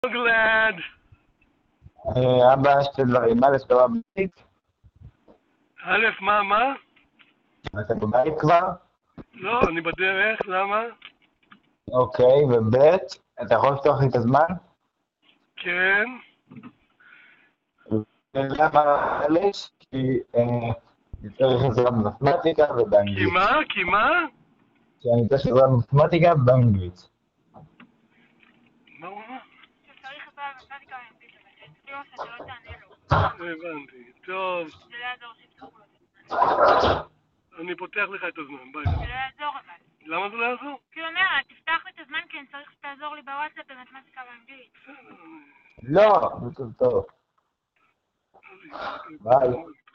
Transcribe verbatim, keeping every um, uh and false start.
גלעד. אה, אבא, שתי דברים. א', אתה בבית? א', מה, מה? אתה בבית כבר? לא, אני בדרך, למה? אוקיי, וב', אתה יכול לפתוח לי את הזמן? כן. למה א', כי אה, אני צריך עזרה במתמטיקה כי ובאנגלית. מה? כי מה? כי אני צריך עזרה במתמטיקה ובאנגלית. מה הוא אמר? שצריך עזרה במתמטיקה ואנגלית, אבל אצלי או שאתה לא תענה לו. הבנתי. טוב, זה לא יעזור שיפתחו לו. אני פותח לך את הזמן, ביי. זה לא יעזור אבל. למה זה לא יעזור? כי הוא אומר, תפתח לי את הזמן כי אני צריך שתעזור לי בוואטסאפ במתמטיקה ואנגלית. לא, זה טוב. בסדר, ביי.